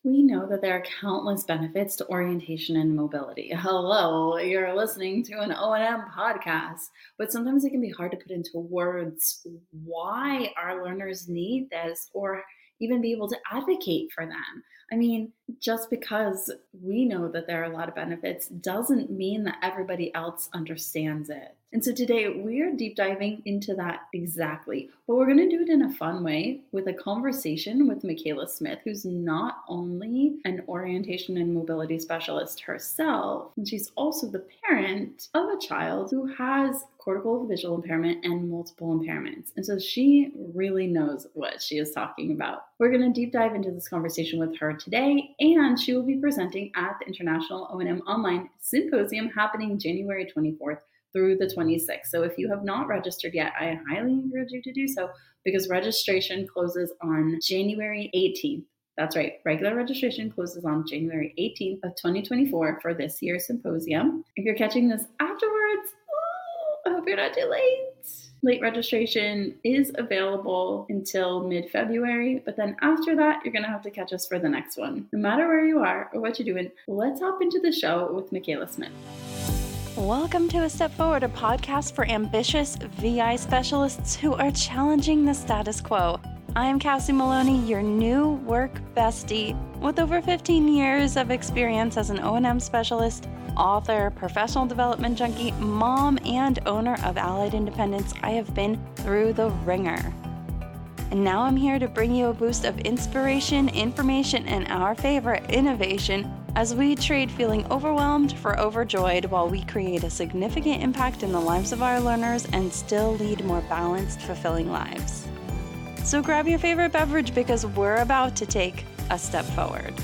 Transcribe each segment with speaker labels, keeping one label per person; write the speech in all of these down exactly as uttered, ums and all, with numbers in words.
Speaker 1: We know that there are countless benefits to orientation and mobility. Hello, you're listening to an O and M podcast, but sometimes it can be hard to put into words why our learners need this or even be able to advocate for them. I mean, just because we know that there are a lot of benefits doesn't mean that everybody else understands it. And so today we're deep diving into that exactly, but we're going to do it in a fun way with a conversation with Michaela Smith, who's not only an orientation and mobility specialist herself, and she's also the parent of a child who has cortical visual impairment and multiple impairments. And so she really knows what she is talking about. We're going to deep dive into this conversation with her today, and she will be presenting at the International O and M Online Symposium happening January twenty-fourth through the twenty-sixth. So if you have not registered yet, I highly encourage you to do so because registration closes on January eighteenth. That's right, regular registration closes on January eighteenth of twenty twenty-four for this year's symposium. If you're catching this afterwards, oh, I hope you're not too late. Late registration is available until mid-February, but then after that, you're going to have to catch us for the next one. No matter where you are or what you're doing, let's hop into the show with Michaela Smith.
Speaker 2: Welcome to A Step Forward, a podcast for ambitious V I specialists who are challenging the status quo. I'm Cassie Maloney, your new work bestie. With over fifteen years of experience as an O and M specialist, author, professional development junkie, mom, and owner of Allied Independence, I have been through the ringer. And now I'm here to bring you a boost of inspiration, information, and our favorite, innovation, as we trade feeling overwhelmed for overjoyed while we create a significant impact in the lives of our learners and still lead more balanced, fulfilling lives. So grab your favorite beverage because we're about to take a step forward.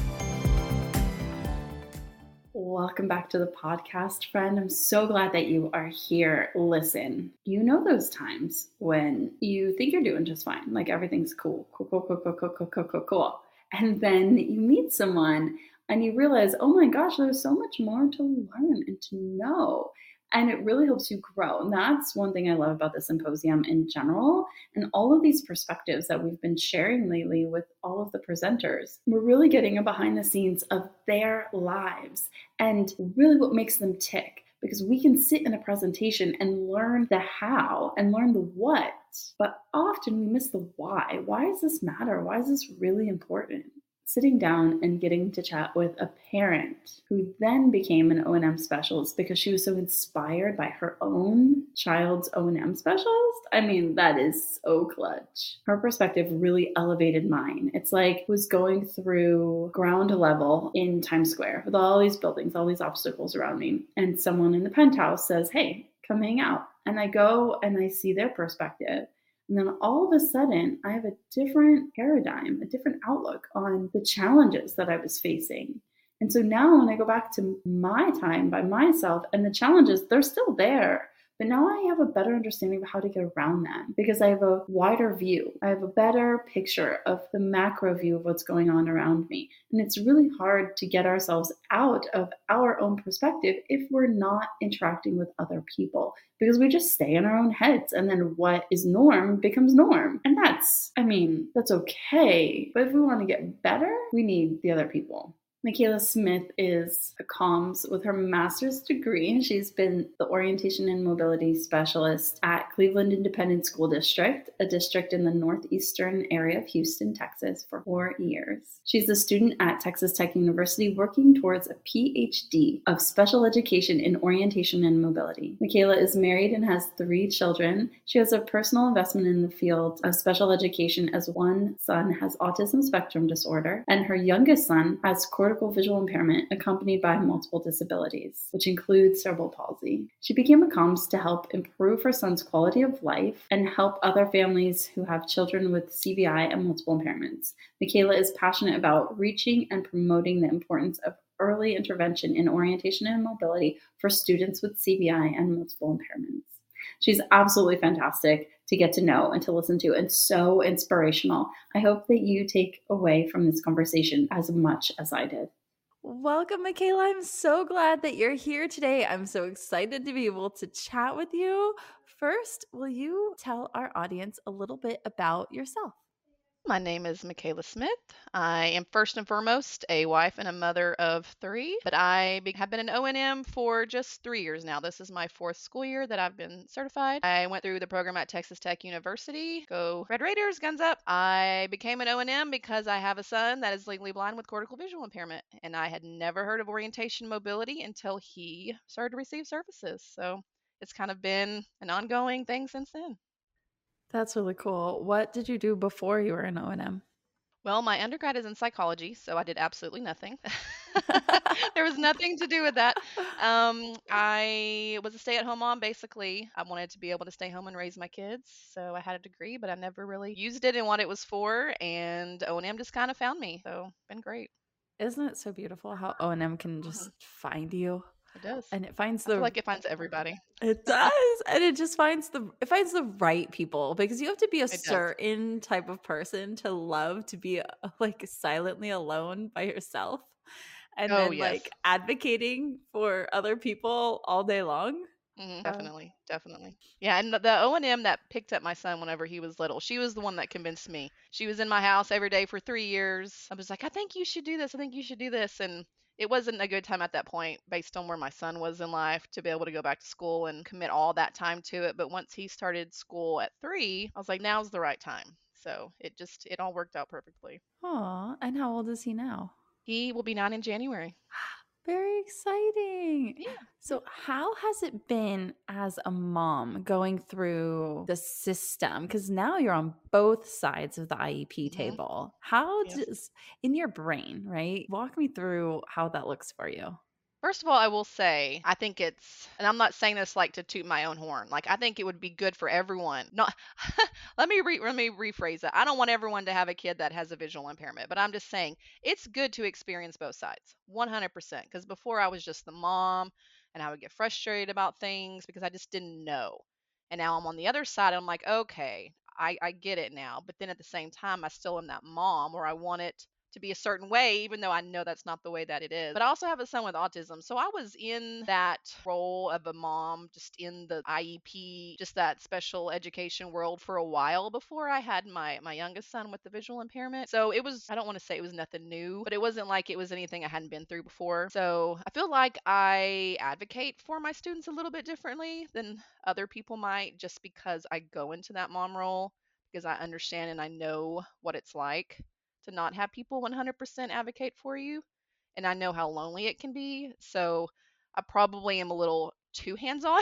Speaker 1: Welcome back to the podcast, friend. I'm so glad that you are here. Listen, you know those times when you think you're doing just fine, like everything's cool, cool, cool, cool, cool, cool, cool, cool, cool, cool. And then you meet someone and you realize, oh my gosh, there's so much more to learn and to know. And it really helps you grow. And that's one thing I love about the symposium in general and all of these perspectives that we've been sharing lately with all of the presenters. We're really getting a behind the scenes of their lives and really what makes them tick. Because we can sit in a presentation and learn the how and learn the what, but often we miss the why. Why does this matter? Why is this really important? Sitting down and getting to chat with a parent who then became an O and M specialist because she was so inspired by her own child's O and M specialist. I mean, that is so clutch. Her perspective really elevated mine. It's like I was going through ground level in Times Square with all these buildings, all these obstacles around me. And someone in the penthouse says, hey, come hang out. And I go and I see their perspective. And then all of a sudden, I have a different paradigm, a different outlook on the challenges that I was facing. And so now when I go back to my time by myself and the challenges, they're still there. But now I have a better understanding of how to get around them because I have a wider view. I have a better picture of the macro view of what's going on around me. And it's really hard to get ourselves out of our own perspective if we're not interacting with other people because we just stay in our own heads. And then what is norm becomes norm. And that's, I mean, that's okay. But if we want to get better, we need the other people. Michaela Smith is a comms with her master's degree. She's been the orientation and mobility specialist at Cleveland Independent School District, a district in the northeastern area of Houston, Texas, for four years. She's a student at Texas Tech University working towards a P H D of special education in orientation and mobility. Michaela is married and has three children. She has a personal investment in the field of special education as one son has autism spectrum disorder and her youngest son has cortical visual impairment accompanied by multiple disabilities, which includes cerebral palsy. She became a comms to help improve her son's quality of life and help other families who have children with C V I and multiple impairments. Michaela is passionate about reaching and promoting the importance of early intervention in orientation and mobility for students with C V I and multiple impairments. She's absolutely fantastic to get to know and to listen to and so inspirational. I hope that you take away from this conversation as much as I did.
Speaker 2: Welcome, Michaela. I'm so glad that you're here today. I'm so excited to be able to chat with you. First, will you tell our audience a little bit about yourself?
Speaker 3: My name is Michaela Smith. I am first and foremost a wife and a mother of three, but I be- have been an O and M for just three years now. This is my fourth school year that I've been certified. I went through the program at Texas Tech University. Go Red Raiders, guns up. I became an O and M because I have a son that is legally blind with cortical visual impairment, and I had never heard of orientation mobility until he started to receive services. So it's kind of been an ongoing thing since then.
Speaker 2: That's really cool. What did you do before you were in O and M?
Speaker 3: Well, my undergrad is in psychology, so I did absolutely nothing. There was nothing to do with that. Um, I was a stay-at-home mom, basically. I wanted to be able to stay home and raise my kids, so I had a degree, but I never really used it in what it was for, and O and M just kind of found me, so been great.
Speaker 2: Isn't it so beautiful how O and M can just
Speaker 3: Mhm.
Speaker 2: find you?
Speaker 3: It does.
Speaker 2: And it finds
Speaker 3: I feel
Speaker 2: the
Speaker 3: like it finds everybody.
Speaker 2: It does. And it just finds the it finds the right people, because you have to be a
Speaker 3: It does.
Speaker 2: certain type of person to love to be uh, like silently alone by yourself, and
Speaker 3: Oh,
Speaker 2: then
Speaker 3: yes.
Speaker 2: like advocating for other people all day long.
Speaker 3: Mhm,
Speaker 2: Uh,
Speaker 3: definitely, definitely. Yeah, and the, the O and M that picked up my son whenever he was little, she was the one that convinced me. She was in my house every day for three years. I was like, I think you should do this. I think you should do this. And it wasn't a good time at that point, based on where my son was in life, to be able to go back to school and commit all that time to it. But once he started school at three, I was like, now's the right time. So it just, it all worked out perfectly.
Speaker 2: Aw, and how old is he now?
Speaker 3: He will be nine in January.
Speaker 2: Very exciting.
Speaker 3: Yeah.
Speaker 2: So, how has it been as a mom going through the system? Because now you're on both sides of the I E P
Speaker 3: Mhm.
Speaker 2: table. How
Speaker 3: Yes.
Speaker 2: does, in your brain, right? Walk me through how that looks for you.
Speaker 3: First of all, I will say, I think it's, and I'm not saying this like to toot my own horn. Like, I think it would be good for everyone. Not, let me re, let me rephrase it. I don't want everyone to have a kid that has a visual impairment, but I'm just saying it's good to experience both sides, one hundred percent. Because before I was just the mom, and I would get frustrated about things because I just didn't know. And now I'm on the other side. And I'm like, okay, I, I get it now. But then at the same time, I still am that mom where I want it to be a certain way, even though I know that's not the way that it is. But I also have a son with autism. So I was in that role of a mom, just in the I E P, just that special education world for a while before I had my, my youngest son with the visual impairment. So it was, I don't want to say it was nothing new, but it wasn't like it was anything I hadn't been through before. So I feel like I advocate for my students a little bit differently than other people might, just because I go into that mom role, because I understand and I know what it's like to not have people one hundred percent advocate for you. And I know how lonely it can be. So I probably am a little too hands-on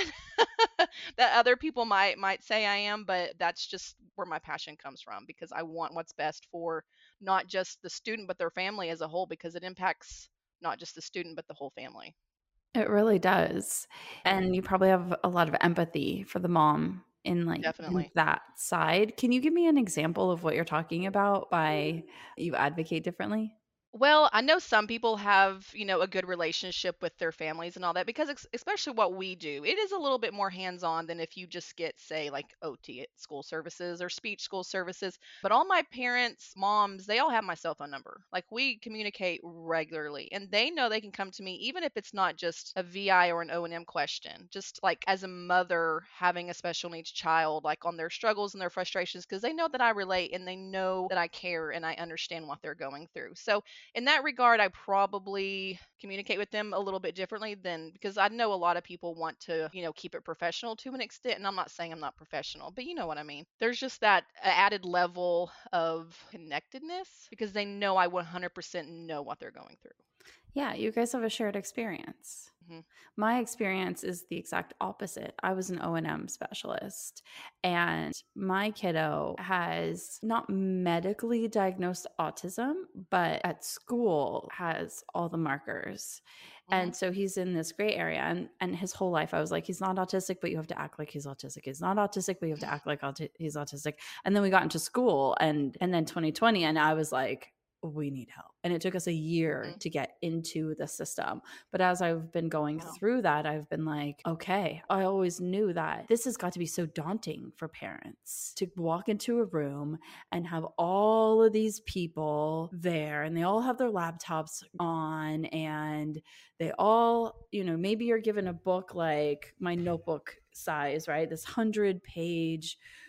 Speaker 3: that other people might might say I am, but that's just where my passion comes from, because I want what's best for not just the student but their family as a whole, because it impacts not just the student but the whole family.
Speaker 2: It really does. And you probably have a lot of empathy for the mom in like in
Speaker 3: Definitely.
Speaker 2: that side. Can you give me an example of what you're talking about by you advocate differently?
Speaker 3: Well, I know some people have, you know, a good relationship with their families and all that, because ex- especially what we do, it is a little bit more hands-on than if you just get, say, like O T at school services or speech school services. But all my parents, moms, they all have my cell phone number. Like, we communicate regularly, and they know they can come to me even if it's not just a V I or an O and M question. Just like as a mother having a special needs child, like on their struggles and their frustrations, because they know that I relate and they know that I care and I understand what they're going through. So in that regard, I probably communicate with them a little bit differently than, because I know a lot of people want to, you know, keep it professional to an extent. And I'm not saying I'm not professional, but you know what I mean. There's just that added level of connectedness because they know I one hundred percent know what they're going through.
Speaker 2: Yeah, you guys have a shared experience.
Speaker 3: Mm-hmm.
Speaker 2: My experience is the exact opposite. I was an O and M specialist, and my kiddo has not medically diagnosed autism, but at school has all the markers.
Speaker 3: Mm-hmm.
Speaker 2: And so he's in this gray area. And, and his whole life, I was like, he's not autistic, but you have to act like he's autistic. He's not autistic, but you have to act like auti- he's autistic. And then we got into school, and and then twenty twenty, and I was like, we need help. And it took us a year
Speaker 3: Mm-hmm.
Speaker 2: to get into the system. But as I've been going
Speaker 3: Wow.
Speaker 2: through that, I've been like, okay, I always knew that this has got to be so daunting for parents to walk into a room and have all of these people there, and they all have their laptops on, and they all, you know, maybe you're given a book like my notebook size, right? This hundred page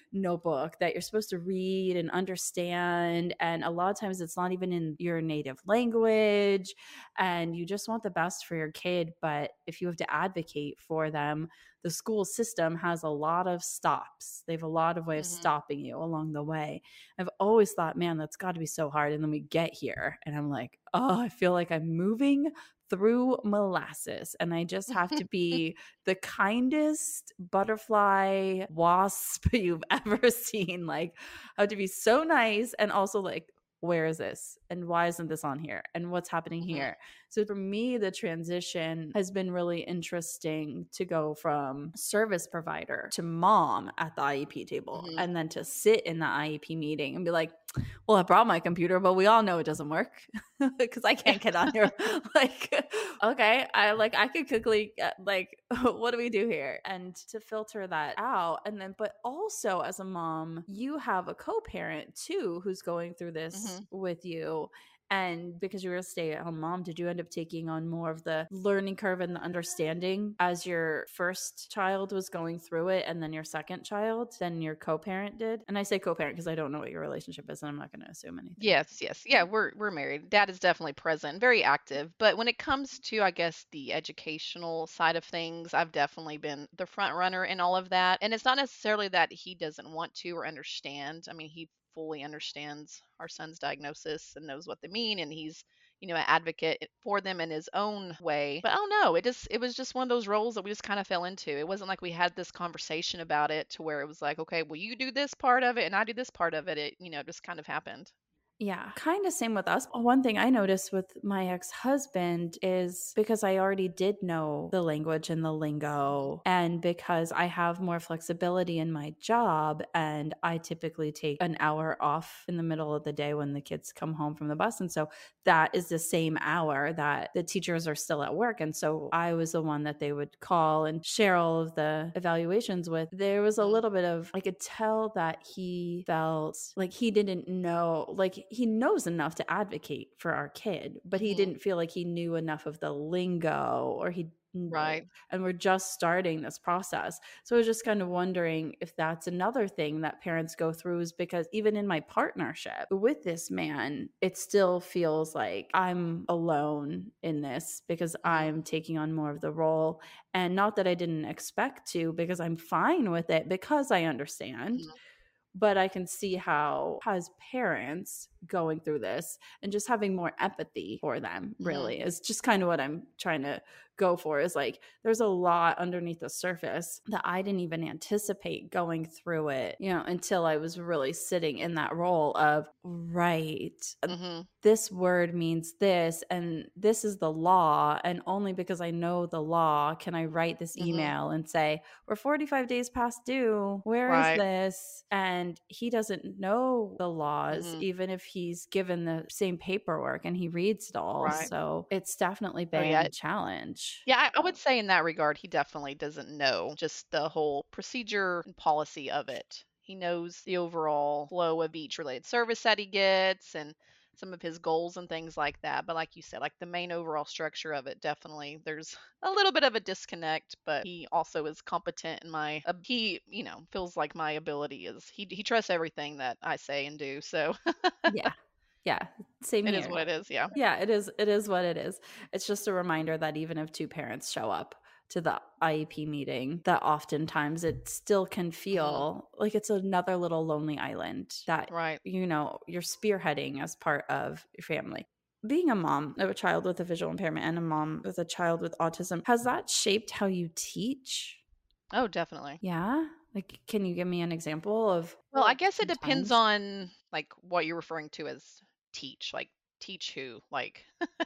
Speaker 2: notebook that you're supposed to read and understand. And a lot of times it's not even in your native language. And you just want the best for your kid. But if you have to advocate for them, the school system has a lot of stops. They have a lot of ways of
Speaker 3: Mm-hmm.
Speaker 2: stopping you along the way. I've always thought, man, that's got to be so hard. And then we get here and I'm like, oh, I feel like I'm moving through molasses and I just have to be the kindest butterfly wasp you've ever seen. Like, I have to be so nice and also like, where is this? And why isn't this on here? And what's happening
Speaker 3: Mm-hmm.
Speaker 2: here? So for me, the transition has been really interesting to go from service provider to mom at the I E P table
Speaker 3: Mm-hmm.
Speaker 2: and then to sit in the I E P meeting and be like, well, I brought my computer, but we all know it doesn't work because I can't get on here. Like, okay, I like I could quickly uh, like, what do we do here? And to filter that out, and then, but also as a mom, you have a co-parent too who's going through this
Speaker 3: Mm-hmm.
Speaker 2: with you. And because you were a stay-at-home mom, did you end up taking on more of the learning curve and the understanding as your first child was going through it and then your second child than your co-parent did? And I say co-parent because I don't know what your relationship is and I'm not going to assume anything.
Speaker 3: Yes, yes. Yeah, we're we're married. Dad is definitely present, very active. But when it comes to, I guess, the educational side of things, I've definitely been the front runner in all of that. And it's not necessarily that he doesn't want to or understand. I mean, he fully understands our son's diagnosis and knows what they mean, and he's, you know, an advocate for them in his own way. But I don't know, it just it was just one of those roles that we just kind of fell into. It wasn't like we had this conversation about it to where it was like, okay, well, you do this part of it and I do this part of it. It, you know, just kind of happened.
Speaker 2: Yeah, kind of same with us. One thing I noticed with my ex-husband is because I already did know the language and the lingo, and because I have more flexibility in my job, and I typically take an hour off in the middle of the day when the kids come home from the bus. And so that is the same hour that the teachers are still at work. And so I was the one that they would call and share all of the evaluations with. There was a
Speaker 3: Mhm.
Speaker 2: little bit of, I could tell that he felt like he didn't know, like he knows enough to advocate for our kid, but he
Speaker 3: Mhm.
Speaker 2: didn't feel like he knew enough of the lingo or he
Speaker 3: Right.
Speaker 2: and we're just starting this process. So I was just kind of wondering if that's another thing that parents go through, is because even in my partnership with this man, it still feels like I'm alone in this because
Speaker 3: Mhm.
Speaker 2: I'm taking on more of the role. And not that I didn't expect to, because I'm fine with it because I understand.
Speaker 3: Mhm.
Speaker 2: But I can see how, as parents going through this and just having more empathy for them,
Speaker 3: Mhm.
Speaker 2: really is just kind of what I'm trying to go for, is like there's a lot underneath the surface that I didn't even anticipate going through it, you know, until I was really sitting in that role of, right,
Speaker 3: Mhm.
Speaker 2: this word means this and this is the law, and only because I know the law can I write this
Speaker 3: Mhm.
Speaker 2: email and say, we're forty-five days past due, where is
Speaker 3: Right.
Speaker 2: this? And he doesn't know the laws,
Speaker 3: Mhm.
Speaker 2: even if he's given the same paperwork and he reads it all.
Speaker 3: Right.
Speaker 2: So it's definitely
Speaker 3: Oh,
Speaker 2: been
Speaker 3: yeah.
Speaker 2: a challenge.
Speaker 3: Yeah, I, I would say in that regard, he definitely doesn't know just the whole procedure and policy of it. He knows the overall flow of each related service that he gets and some of his goals and things like that. But like you said, like the main overall structure of it, definitely there's a little bit of a disconnect, but he also is competent in my, uh, he, you know, feels like my ability is, he, he trusts everything that I say and do. So
Speaker 2: Yeah. Yeah. Same
Speaker 3: it is
Speaker 2: here.
Speaker 3: what it is. Yeah.
Speaker 2: Yeah, it is. It is what it is. It's just a reminder that even if two parents show up to the I E P meeting, that oftentimes it still can feel like it's another little lonely island that,
Speaker 3: Right.
Speaker 2: you know, you're spearheading as part of your family. Being a mom of a child with a visual impairment and a mom with a child with autism, has that shaped how you teach?
Speaker 3: Oh, definitely.
Speaker 2: Yeah? Like, can you give me an example of
Speaker 3: Well, I guess it
Speaker 2: some
Speaker 3: depends
Speaker 2: times?
Speaker 3: on like what you're referring to as teach. Like teach who? Like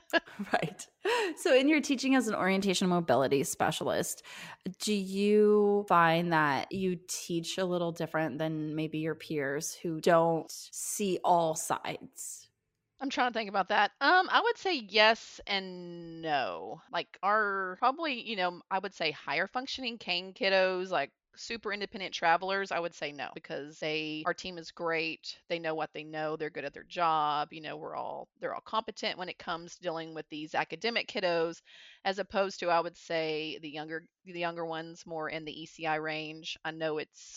Speaker 2: Right. So, in your teaching as an orientation mobility specialist, do you find that you teach a little different than maybe your peers who don't see all sides?
Speaker 3: I'm trying to think about that. Um, I would say yes and no. Like our probably, you know, I would say higher functioning cane kiddos, like super independent travelers, I would say no because they our team is great. They know what they know. They're good at their job. You know, we're all they're all competent when it comes to dealing with these academic kiddos, as opposed to I would say the younger the younger ones more in the E C I range. I know it's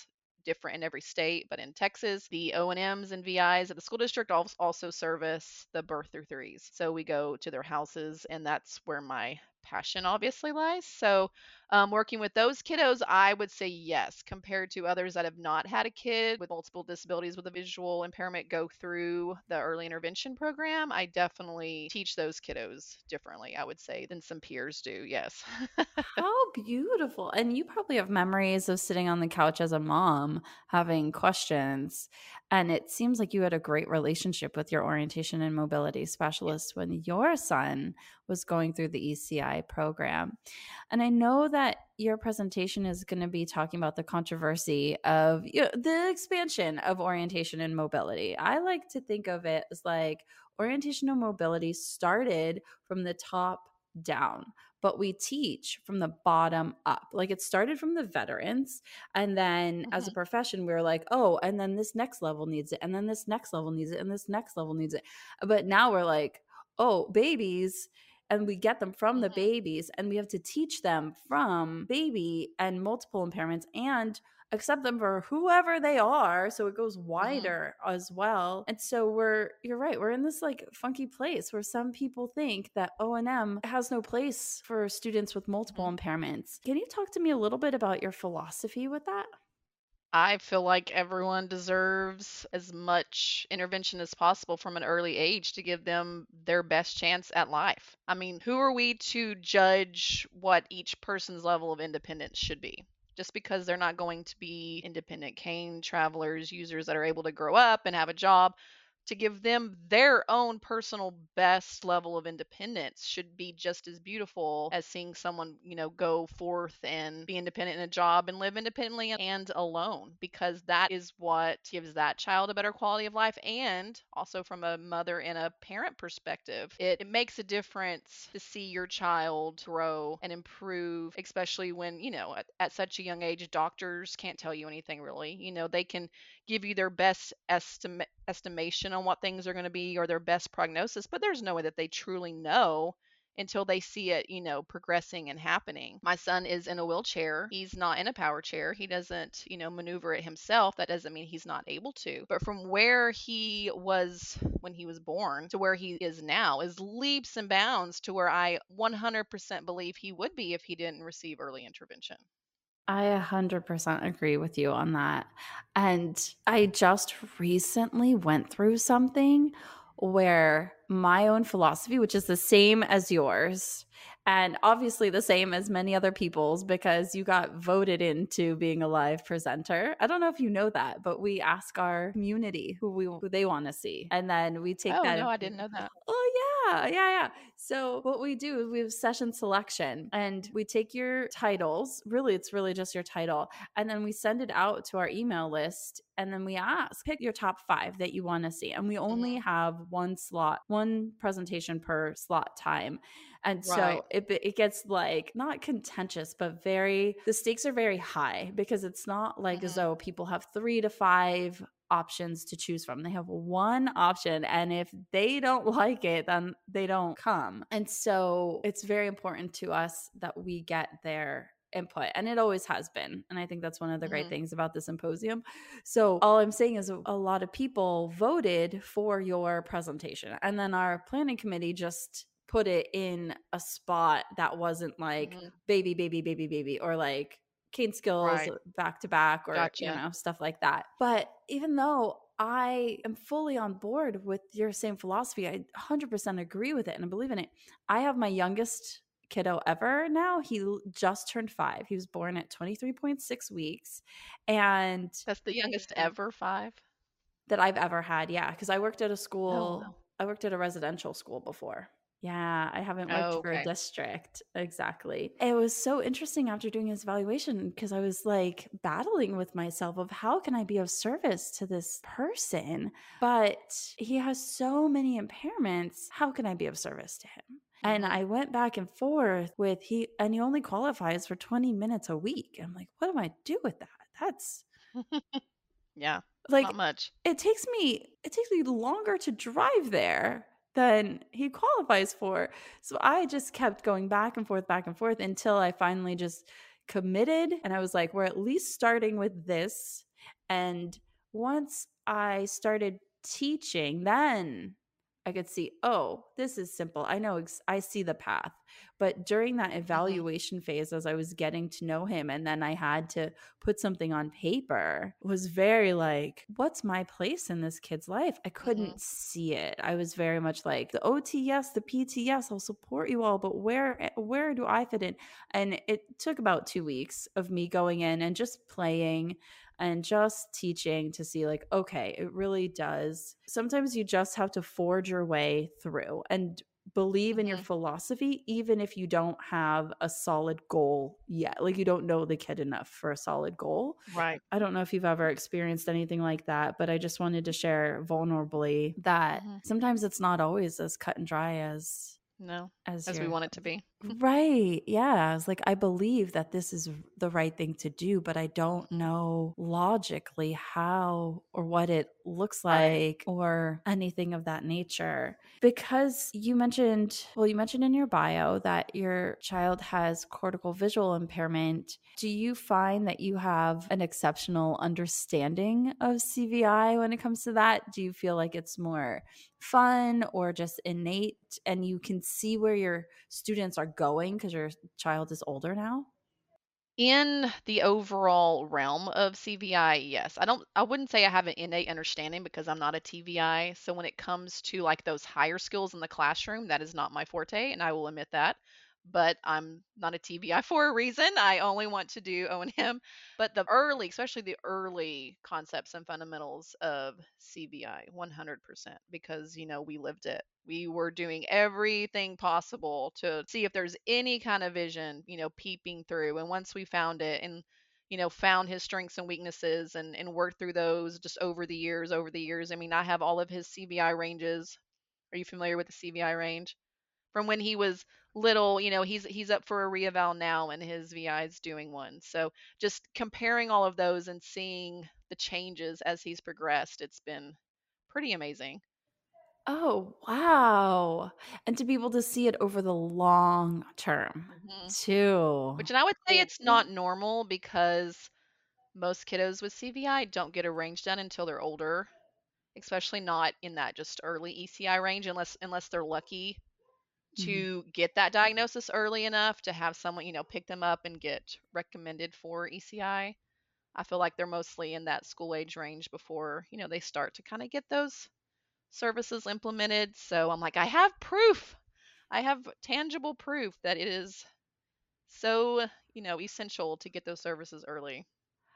Speaker 3: different in every state, but in Texas, the O and Ms and V Is at the school district also service the birth through threes. So we go to their houses, and that's where my passion obviously lies. So um, working with those kiddos, I would say yes, compared to others that have not had a kid with multiple disabilities with a visual impairment go through the early intervention program. I definitely teach those kiddos differently, I would say, than some peers do. Yes.
Speaker 2: How beautiful. And you probably have memories of sitting on the couch as a mom having questions. And it seems like you had a great relationship with your orientation and mobility specialist when your son was going through the E C I program. And I know that your presentation is going to be talking about the controversy of, you know, the expansion of orientation and mobility. I like to think of it as like orientation and mobility started from the top down, but we teach from the bottom up. Like it started from the veterans. And then mm-hmm. as a profession, we were like, oh, and then this next level needs it. And then this next level needs it. And this next level needs it. But now we're like, oh, babies. And we get them from mm-hmm. the babies, and we have to teach them from baby and multiple impairments and accept them for whoever they are. So it goes wider mm-hmm. as well. And so we're, you're right. We're in this like funky place where some people think that O and M has no place for students with multiple mm-hmm. impairments. Can you talk to me a little bit about your philosophy with that?
Speaker 3: I feel like everyone deserves as much intervention as possible from an early age to give them their best chance at life. I mean, who are we to judge what each person's level of independence should be? Just because they're not going to be independent cane travelers, users that are able to grow up and have a job, to give them their own personal best level of independence should be just as beautiful as seeing someone, you know, go forth and be independent in a job and live independently and alone, because that is what gives that child a better quality of life. And also from a mother and a parent perspective, it, it makes a difference to see your child grow and improve, especially when, you know, at, at such a young age, doctors can't tell you anything really. You know, they can give you their best estimate estimation on what things are going to be or their best prognosis, but there's no way that they truly know until they see it, you know, progressing and happening. My son is in a wheelchair. He's not in a power chair. He doesn't, you know, maneuver it himself. That doesn't mean he's not able to. But from where he was when he was born to where he is now is leaps and bounds to where I one hundred percent believe he would be if he didn't receive early intervention.
Speaker 2: I one hundred percent agree with you on that. And I just recently went through something where my own philosophy, which is the same as yours, and obviously the same as many other people's because you got voted into being a live presenter. I don't know if you know that, but we ask our community who we who they want to see. And then we take
Speaker 3: oh,
Speaker 2: that.
Speaker 3: Oh, no, I didn't know that.
Speaker 2: Oh, yeah, yeah, yeah. So what we do is we have session selection and we take your titles. Really, it's really just your title. And then we send it out to our email list. And then we ask, pick your top five that you want to see. And we only have one slot, one presentation per slot time. And so right. it, it gets like not contentious, but very, the stakes are very high because it's not like mm-hmm. as though people have three to five options to choose from. They have one option. And if they don't like it, then they don't come. And so it's very important to us that we get their input, and it always has been. And I think that's one of the mm-hmm. great things about the symposium. So all I'm saying is a, a lot of people voted for your presentation, and then our planning committee just put it in a spot that wasn't like mm-hmm. baby, baby, baby, baby, or like cane skills right. back to back, or gotcha. you know, stuff like that. But even though I am fully on board with your same philosophy, I one hundred percent agree with it and I believe in it. I have my youngest kiddo ever now. He just turned five. He was born at twenty-three point six weeks. And
Speaker 3: that's the youngest ever, five?
Speaker 2: That I've ever had. Yeah. Cause I worked at a school.
Speaker 3: Oh, wow.
Speaker 2: I worked at a residential school before. Yeah. I haven't worked
Speaker 3: oh, okay.
Speaker 2: for a district. Exactly. It was so interesting after doing his evaluation because I was like battling with myself of how can I be of service to this person? But he has so many impairments. How can I be of service to him? And I went back and forth with he, and he only qualifies for twenty minutes a week. I'm like, what do I do with that? That's
Speaker 3: yeah,
Speaker 2: like
Speaker 3: not much.
Speaker 2: It takes me, it takes me longer to drive there than he qualifies for. So I just kept going back and forth, back and forth until I finally just committed. And I was like, we're at least starting with this. And once I started teaching, then I could see, oh, this is simple. I know, ex- I see the path. But during that
Speaker 3: Hmm.
Speaker 2: evaluation phase, as I was getting to know him, and then I had to put something on paper, was very like, what's my place in this kid's life? I
Speaker 3: Hmm.
Speaker 2: couldn't see it. I was very much like, the O T, yes, the P T, yes, I'll support you all, but where where do I fit in? And it took about two weeks of me going in and just playing and just teaching to see, like, okay, it really does. Sometimes you just have to forge your way through and believe in your
Speaker 3: Hmm.
Speaker 2: philosophy, even if you don't have a solid goal yet. Like, you don't know the kid enough for a solid goal.
Speaker 3: Right.
Speaker 2: I don't know if you've ever experienced anything like that, but I just wanted to share vulnerably that
Speaker 3: Hmm.
Speaker 2: sometimes it's not always as cut and dry as
Speaker 3: No,
Speaker 2: as
Speaker 3: as we
Speaker 2: your
Speaker 3: want it to be.
Speaker 2: right. Yeah. I was like, I believe that this is the right thing to do, but I don't
Speaker 3: Hmm.
Speaker 2: know logically how or what it looks
Speaker 3: Right.
Speaker 2: like or anything of that nature. Because you mentioned, well, you mentioned in your bio that your child has cortical visual impairment. Do you find that you have an exceptional understanding of C V I when it comes to that? Do you feel like it's more fun or just innate and you can see where your students are going because your child is older now?
Speaker 3: In the overall realm of C V I, yes. I don't I wouldn't say I have an innate understanding because I'm not a T V I. So when it comes to like those higher skills in the classroom, that is not my forte, and I will admit that. But I'm not a T V I for a reason. I only want to do O and M. But the early, especially the early concepts and fundamentals of C V I, one hundred percent, because you know we lived it. We were doing everything possible to see if there's any kind of vision, you know, peeping through. And once we found it and, you know, found his strengths and weaknesses and, and worked through those just over the years, over the years. I mean, I have all of his C V I ranges. Are you familiar with the C V I range? From when he was little, you know, he's he's up for a reeval now and his V I is doing one. So just comparing all of those and seeing the changes as he's progressed, it's been pretty amazing.
Speaker 2: Oh, wow. And to be able to see it over the long term
Speaker 3: Hmm.
Speaker 2: too.
Speaker 3: Which, and I would say it's not normal because most kiddos with C V I don't get a range done until they're older, especially not in that just early E C I range unless unless they're lucky
Speaker 2: Mhm.
Speaker 3: to get that diagnosis early enough to have someone, you know, pick them up and get recommended for E C I. I I feel like they're mostly in that school age range before, you know, they start to kind of get those services implemented. So I'm like, I have proof. I have tangible proof that it is so, you know, essential to get those services early.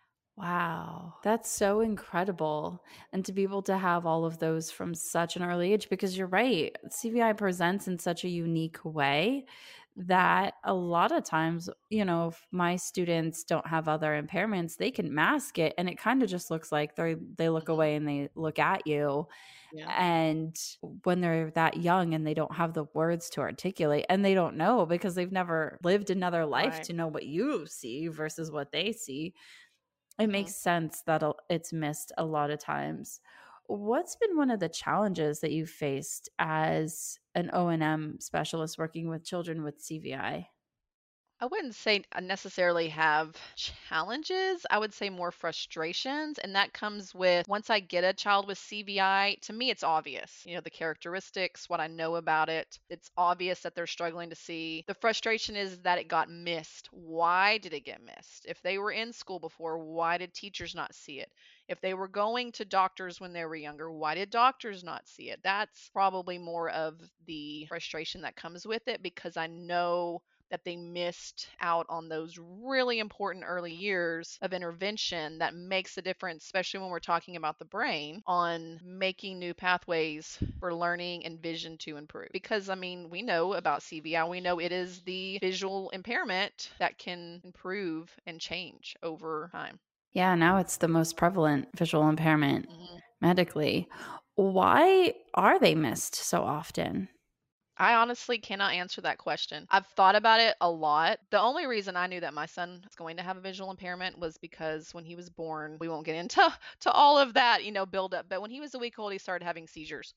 Speaker 2: Wow, that's so incredible. And to be able to have all of those from such an early age, because you're right, C V I presents in such a unique way
Speaker 3: Mhm.
Speaker 2: that a lot of times, you know, if my students don't have other impairments, they can mask it and it kind of just looks like they they look
Speaker 3: Mhm.
Speaker 2: away and they look at you.
Speaker 3: Yeah.
Speaker 2: And when they're that young and they don't have the words to articulate and they don't know because they've never lived another life
Speaker 3: Right.
Speaker 2: to know what you see versus what they see, it
Speaker 3: Mhm.
Speaker 2: makes sense that a- it's missed a lot of times. What's been one of the challenges that you've faced as an O and M specialist working with children with C V I?
Speaker 3: I wouldn't say I necessarily have challenges. I would say more frustrations. And that comes with once I get a child with C V I, to me, it's obvious. You know, the characteristics, what I know about it. It's obvious that they're struggling to see. The frustration is that it got missed. Why did it get missed? If they were in school before, why did teachers not see it? If they were going to doctors when they were younger, why did doctors not see it? That's probably more of the frustration that comes with it because I know that they missed out on those really important early years of intervention that makes a difference, especially when we're talking about the brain, on making new pathways for learning and vision to improve. Because, I mean, we know about C V I, we know it is the visual impairment that can improve and change over time.
Speaker 2: Yeah, now it's the most prevalent visual impairment
Speaker 3: Mhm.
Speaker 2: medically. Why are they missed so often?
Speaker 3: I honestly cannot answer that question. I've thought about it a lot. The only reason I knew that my son was going to have a visual impairment was because when he was born, we won't get into to all of that, you know, build up, but when he was a week old, he started having seizures.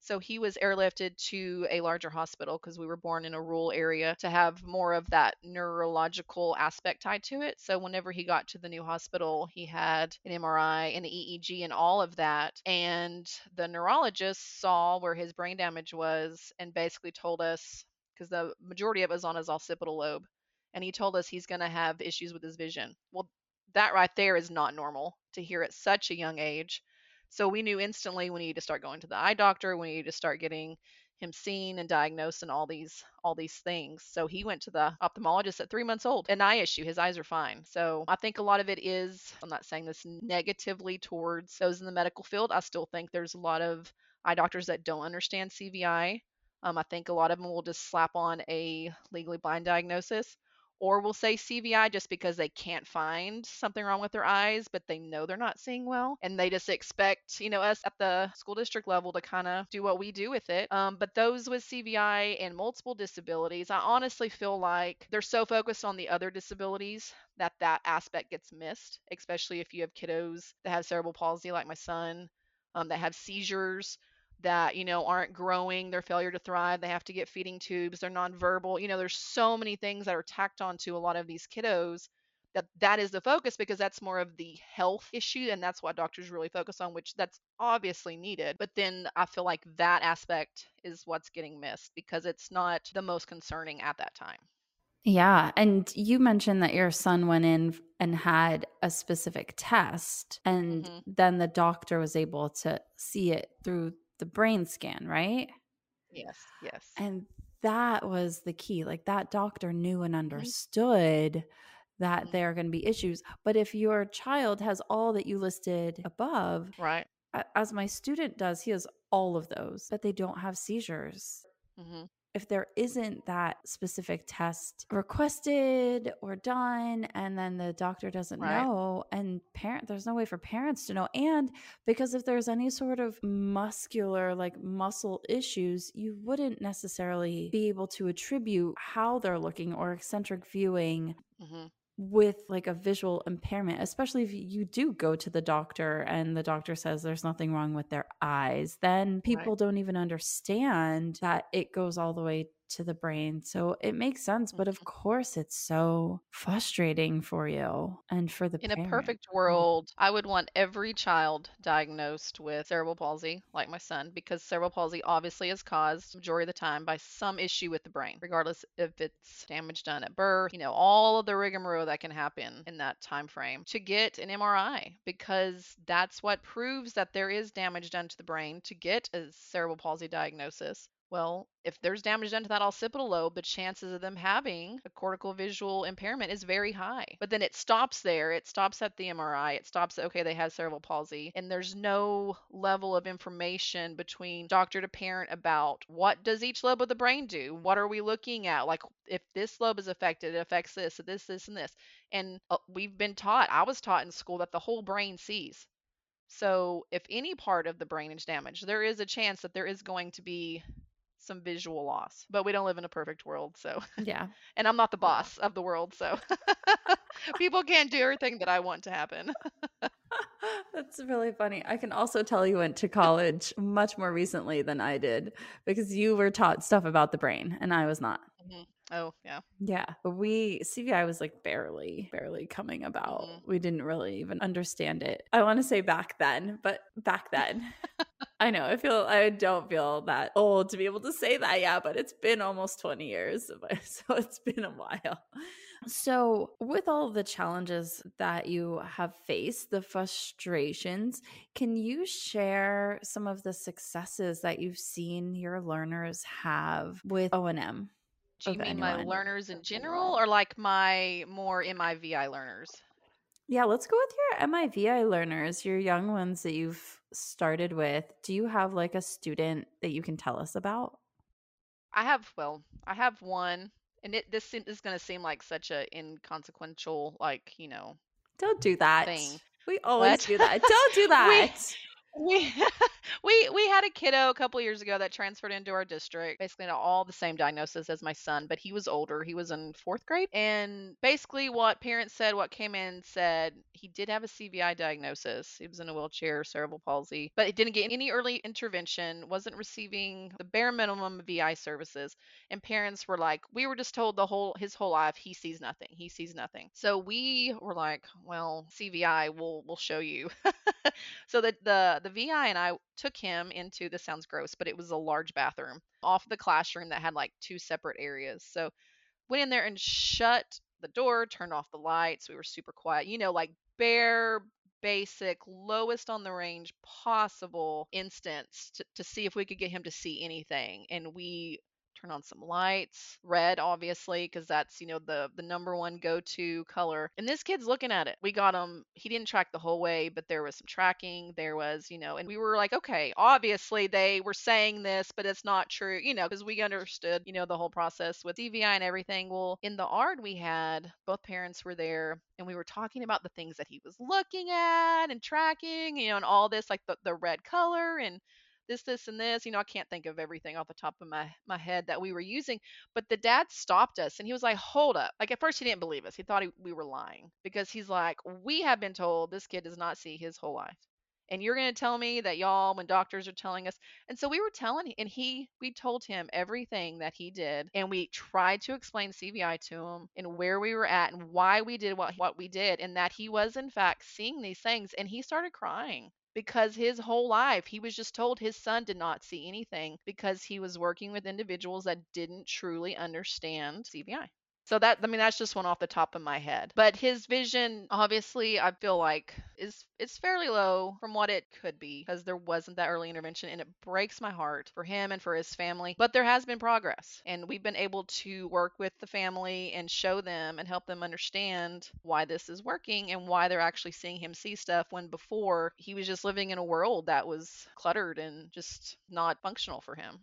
Speaker 3: So he was airlifted to a larger hospital because we were born in a rural area to have more of that neurological aspect tied to it. So whenever he got to the new hospital, he had an M R I and an E E G and all of that. And the neurologist saw where his brain damage was and basically told us, because the majority of it was on his occipital lobe, and he told us he's going to have issues with his vision. Well, that right there is not normal to hear at such a young age. So we knew instantly we needed to start going to the eye doctor. We needed to start getting him seen and diagnosed and all these all these things. So he went to the ophthalmologist at three months old. An eye issue. His eyes are fine. So I think a lot of it is, I'm not saying this negatively towards those in the medical field. I still think there's a lot of eye doctors that don't understand C V I. Um, I think a lot of them will just slap on a legally blind diagnosis, or will say C V I just because they can't find something wrong with their eyes, but they know they're not seeing well. And they just expect, you know, us at the school district level to kind of do what we do with it. Um, but those with C V I and multiple disabilities, I honestly feel like they're so focused on the other disabilities that that aspect gets missed, especially if you have kiddos that have cerebral palsy like my son, um, that have seizures, that, you know, aren't growing, their failure to thrive, they have to get feeding tubes, they're nonverbal. You know, there's so many things that are tacked onto a lot of these kiddos that that is the focus, because that's more of the health issue, and that's what doctors really focus on, which that's obviously needed. But then I feel like that aspect is what's getting missed because it's not the most concerning at that time.
Speaker 2: Yeah. And you mentioned that your son went in and had a specific test, and
Speaker 3: Mm-hmm.
Speaker 2: then the doctor was able to see it through the brain scan, right?
Speaker 3: Yes, yes.
Speaker 2: And that was the key. Like, that doctor knew and
Speaker 3: Mhm.
Speaker 2: understood that
Speaker 3: Mhm.
Speaker 2: there are going to be issues. But if your child has all that you listed above,
Speaker 3: Right.
Speaker 2: a- as my student does, he has all of those, but they don't have seizures.
Speaker 3: Mm-hmm.
Speaker 2: If there isn't that specific test requested or done, and then the doctor doesn't
Speaker 3: Right.
Speaker 2: know, and parent, there's no way for parents to know. And because if there's any sort of muscular, like muscle issues, you wouldn't necessarily be able to attribute how they're looking or eccentric viewing
Speaker 3: Mm-hmm.
Speaker 2: with like a visual impairment, especially if you do go to the doctor and the doctor says there's nothing wrong with their eyes, then people
Speaker 3: Right.
Speaker 2: don't even understand that it goes all the way to the brain. So it makes sense. But of course, it's so frustrating for you and for the
Speaker 3: In a
Speaker 2: parent.
Speaker 3: perfect world, I would want every child diagnosed with cerebral palsy, like my son, because cerebral palsy obviously is caused majority of the time by some issue with the brain, regardless if it's damage done at birth, you know, all of the rigmarole that can happen in that time frame, to get an M R I, because that's what proves that there is damage done to the brain to get a cerebral palsy diagnosis. Well, if there's damage done to that occipital lobe, the chances of them having a cortical visual impairment is very high. But then it stops there. It stops at the M R I. It stops at, okay, they have cerebral palsy. And there's no level of information between doctor to parent about what does each lobe of the brain do? What are we looking at? Like, if this lobe is affected, it affects this, this, this, and this. And uh, we've been taught, I was taught in school, that the whole brain sees. So if any part of the brain is damaged, there is a chance that there is going to be some visual loss. But we don't live in a perfect world, so
Speaker 2: Yeah.
Speaker 3: and I'm not the boss of the world, so people can't do everything that I want to happen.
Speaker 2: That's really funny. I can also tell you went to college much more recently than I did, because you were taught stuff about the brain and I was not.
Speaker 3: Mhm. Oh, yeah.
Speaker 2: Yeah, but we C V I was like barely, barely coming about.
Speaker 3: Mhm.
Speaker 2: We didn't really even understand it. I want to say back then, but back then, I know I feel I don't feel that old to be able to say that. Yeah, but it's been almost twenty years, so it's been a while. So, with all of the challenges that you have faced, the frustrations, can you share some of the successes that you've seen your learners have with O and M?
Speaker 3: Do you
Speaker 2: Of
Speaker 3: mean my
Speaker 2: anyone.
Speaker 3: learners in general, or like my more M I V I learners?
Speaker 2: Yeah, let's go with your M I V I learners, your young ones that you've started with. Do you have like a student that you can tell us about?
Speaker 3: I have, well, I have one, and it this is going to seem like such a inconsequential, like, you know,
Speaker 2: Don't do that.
Speaker 3: thing.
Speaker 2: We always
Speaker 3: What?
Speaker 2: do that. Don't do
Speaker 3: we
Speaker 2: that.
Speaker 3: we we we had a kiddo a couple years ago that transferred into our district, basically had all the same diagnosis as my son, but he was older. He was in fourth grade, and basically what parents said, what came in said, he did have a C V I diagnosis. He was in a wheelchair, cerebral palsy, but it didn't get any early intervention, wasn't receiving the bare minimum of V I services. And parents were like, we were just told the whole his whole life he sees nothing. He sees nothing. So we were like, well, C V I, we'll we'll show you. So the, the the V I and I took him into, this sounds gross, but it was a large bathroom off the classroom that had like two separate areas. So went in there and shut the door, turned off the lights. We were super quiet, you know, like bare, basic, lowest on the range possible instance to, to see if we could get him to see anything. And we turned on some lights, red, obviously, because that's, you know, the the number one go-to color. And this kid's looking at it. We got him, he didn't track the whole way, but there was some tracking. There was, you know, and we were like, okay, obviously they were saying this, but it's not true, you know, because we understood, you know, the whole process with C V I and everything. Well, in the A R D we had, both parents were there, and we were talking about the things that he was looking at and tracking, you know, and all this, like the, the red color and this, this, and this. You know, I can't think of everything off the top of my, my head that we were using, but the dad stopped us and he was like, hold up. Like, at first, he didn't believe us. He thought he, we were lying because he's like, we have been told this kid does not see his whole life. And you're going to tell me that y'all, when doctors are telling us. And so we were telling, and he, we told him everything that he did. And we tried to explain C V I to him and where we were at and why we did what, what we did. And that he was, in fact, seeing these things. And he started crying because his whole life he was just told his son did not see anything because he was working with individuals that didn't truly understand C V I. So that, I mean, that's just one off the top of my head. But his vision, obviously, I feel like is it's fairly low from what it could be because there wasn't that early intervention, and it breaks my heart for him and for his family. But there has been progress, and we've been able to work with the family and show them and help them understand why this is working and why they're actually seeing him see stuff when before he was just living in a world that was cluttered and just not functional for him.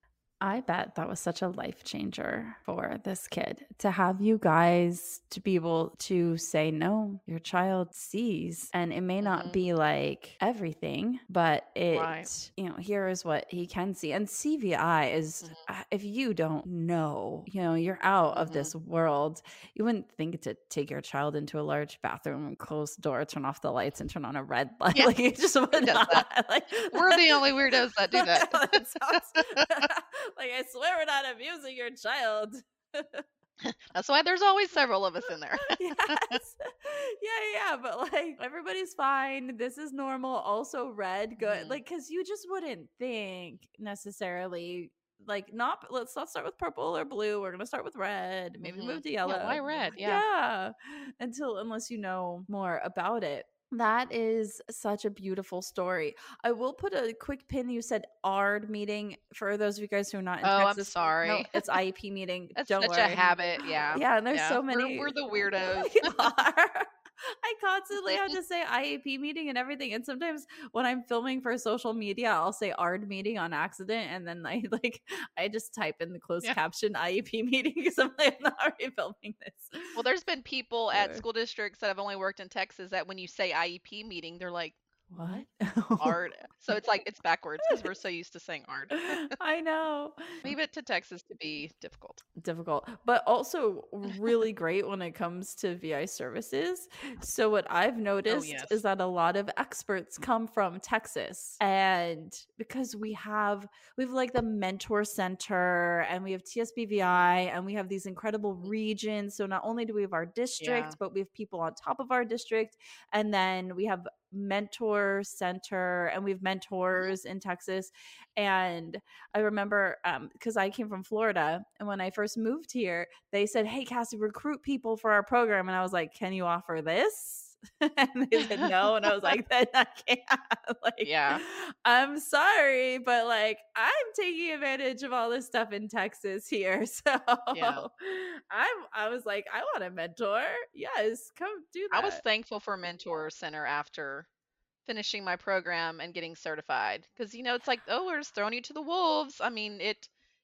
Speaker 1: I bet that was such a life changer for this kid to have you guys to be able to say, no, your child sees. And it may not
Speaker 3: Mhm.
Speaker 1: be like everything, but it,
Speaker 3: Right.
Speaker 1: you know, here is what he can see. And C V I is,
Speaker 3: Mhm.
Speaker 1: uh, if you don't know, you know, you're out of
Speaker 3: Mhm.
Speaker 1: this world, you wouldn't think to take your child into a large bathroom and close the door, turn off the lights, and turn on a red light.
Speaker 3: Yeah.
Speaker 1: Like, it just would
Speaker 3: Who does
Speaker 1: not.
Speaker 3: that?
Speaker 1: Like,
Speaker 3: We're the only weirdos that do that.
Speaker 1: that sounds like, I swear we're not abusing your child.
Speaker 3: That's why there's always several of us in there.
Speaker 1: Yes. Yeah, yeah, but like everybody's fine. This is normal. Also red, good.
Speaker 3: Mhm.
Speaker 1: Like, cause you just wouldn't think necessarily like not let's not start with purple or blue. We're gonna start with red, maybe
Speaker 3: Mhm.
Speaker 1: move to
Speaker 3: Yeah,
Speaker 1: yellow.
Speaker 3: why red? Yeah.
Speaker 1: Yeah. Until unless you know more about it. That is such a beautiful story. I will put a quick pin. You said A R D meeting for those of you guys who are not in
Speaker 3: Oh, I'm
Speaker 1: Texas. No,
Speaker 3: sorry.
Speaker 1: it's I E P meeting.
Speaker 3: That's
Speaker 1: Don't
Speaker 3: such a
Speaker 1: worry.
Speaker 3: habit. Yeah.
Speaker 1: Yeah, and there's
Speaker 3: Yeah.
Speaker 1: so
Speaker 3: We're
Speaker 1: many.
Speaker 3: we're the weirdos.
Speaker 1: We are. I constantly have to say I E P meeting and everything. And sometimes when I'm filming for social media, I'll say A R D meeting on accident. And then I like I just type in the closed
Speaker 3: Yeah.
Speaker 1: caption I E P meeting because I'm like, I'm not already filming this.
Speaker 3: Well, there's been people at
Speaker 1: Sure.
Speaker 3: school districts that have only worked in Texas that when you say I E P meeting, they're like,
Speaker 1: What?
Speaker 3: A R D. So it's like it's backwards because we're so used to saying A R D.
Speaker 1: I know.
Speaker 3: Leave it to Texas to be difficult.
Speaker 1: Difficult, but also really great when it comes to V I services. So what I've noticed
Speaker 3: yes.
Speaker 1: is that a lot of experts come from Texas, and because we have we have like the Mentor Center and we have T S B V I and we have these incredible regions. So not only do we have our district,
Speaker 3: Yeah.
Speaker 1: but we have people on top of our district, and then we have Mentor Center and we have mentors in Texas. And I remember um because I came from Florida, and when I first moved here, they said, hey Cassie, recruit people for our program. And I was like, can you offer this? And they said no, and I was like, then I can't. Like,
Speaker 3: Yeah.
Speaker 1: I'm sorry, but like I'm taking advantage of all this stuff in Texas here. So
Speaker 3: Yeah.
Speaker 1: I'm I was like, I want a mentor. Yes, come do
Speaker 3: I
Speaker 1: that.
Speaker 3: was thankful for Mentor Center after finishing my program and getting certified because, you know, it's like, oh, we're just throwing you to the wolves. I mean, it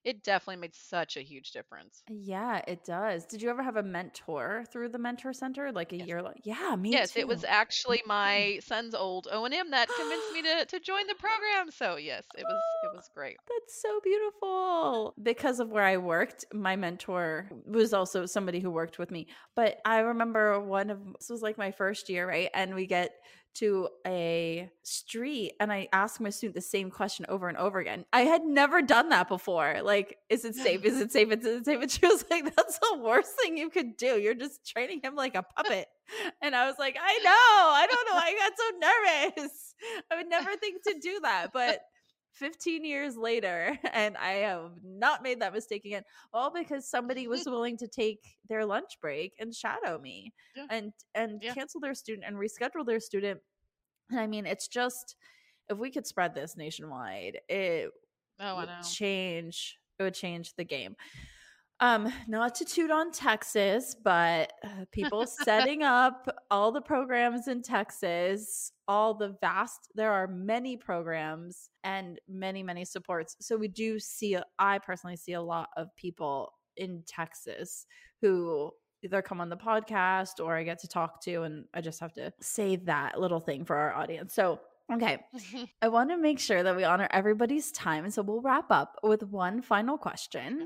Speaker 3: It definitely made such a huge difference.
Speaker 2: Yeah, it does. Did you ever have a mentor through the Mentor Center? Like a
Speaker 3: Yes.
Speaker 2: year? Like, yeah, me
Speaker 3: Yes, it was
Speaker 2: too.
Speaker 3: actually my son's old O and M that convinced me to to join the program. So yes, it was it was great.
Speaker 2: That's so beautiful. Because of where I worked, my mentor was also somebody who worked with me. But I remember one of this was like my first year, right? And we get to a street and I asked my student the same question over and over again. I had never done that before. Like, is it safe? Is it safe? Is it safe? And she was like, that's the worst thing you could do. You're just training him like a puppet. And I was like, I know. I don't know. I got so nervous. I would never think to do that. But fifteen years later, and I have not made that mistake again, all because somebody was willing to take their lunch break and shadow me
Speaker 3: Yeah.
Speaker 2: and and
Speaker 3: Yeah.
Speaker 2: cancel their student and reschedule their student. And I mean, it's just, if we could spread this nationwide, it
Speaker 3: Oh, I
Speaker 2: would
Speaker 3: know.
Speaker 2: change it would change the game. Um, not to toot on Texas, but uh, people setting up all the programs in Texas, all the vast, there are many programs and many, many supports. So we do see, I personally see a lot of people in Texas who either come on the podcast or I get to talk to, and I just have to say that little thing for our audience. So, okay. I want to make sure that we honor everybody's time. And so we'll wrap up with one final question.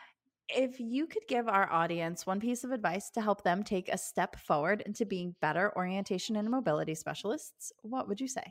Speaker 2: If you could give our audience one piece of advice to help them take a step forward into being better orientation and mobility specialists, what would you say?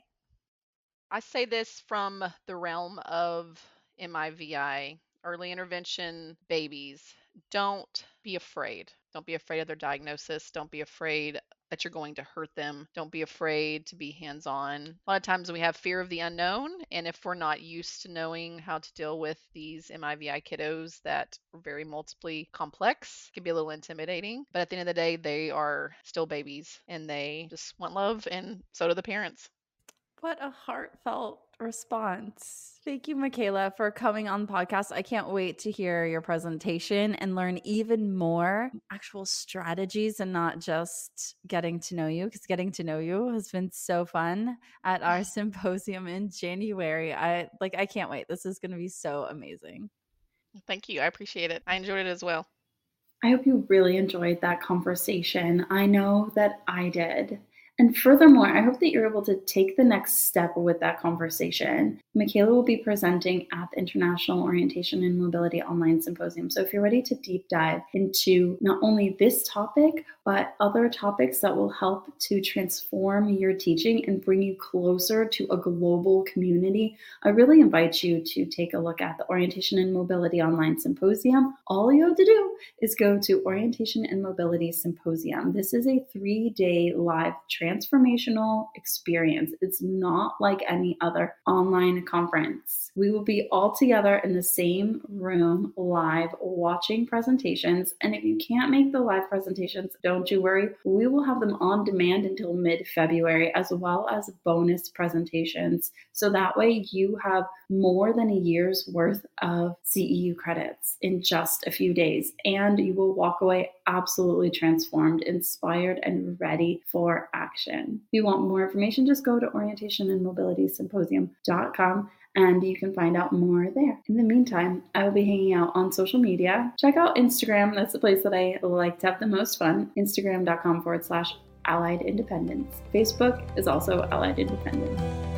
Speaker 3: I say this from the realm of M I V I, early intervention babies. Don't be afraid. Don't be afraid of their diagnosis. Don't be afraid that you're going to hurt them. Don't be afraid to be hands-on. A lot of times we have fear of the unknown, and if we're not used to knowing how to deal with these M I V I kiddos that are very multiply complex, it can be a little intimidating. But at the end of the day, they are still babies, and they just want love, and so do the parents.
Speaker 2: What a heartfelt response. Thank you, Michaela, for coming on the podcast. I can't wait to hear your presentation and learn even more actual strategies and not just getting to know you, because getting to know you has been so fun at our symposium in January. I like I can't wait. This is going to be so amazing.
Speaker 3: Thank you. I appreciate it. I enjoyed it as well.
Speaker 1: I hope you really enjoyed that conversation. I know that I did. And furthermore, I hope that you're able to take the next step with that conversation. Michaela will be presenting at the International Orientation and Mobility Online Symposium. So if you're ready to deep dive into not only this topic, but other topics that will help to transform your teaching and bring you closer to a global community, I really invite you to take a look at the Orientation and Mobility Online Symposium. All you have to do is go to Orientation and Mobility Symposium. This is a three-day live transformational experience. It's not like any other online conference. We will be all together in the same room live watching presentations. And if you can't make the live presentations, don't you worry. We will have them on demand until mid-February, as well as bonus presentations. So that way you have more than a year's worth of C E U credits in just a few days. And you will walk away absolutely transformed, inspired, and ready for action. If you want more information, just go to orientation and mobility symposium dot com and you can find out more there. In the meantime, I will be hanging out on social media. Check out Instagram. That's the place that I like to have the most fun. Instagram.com forward slash Allied Independence. Facebook is also Allied Independence.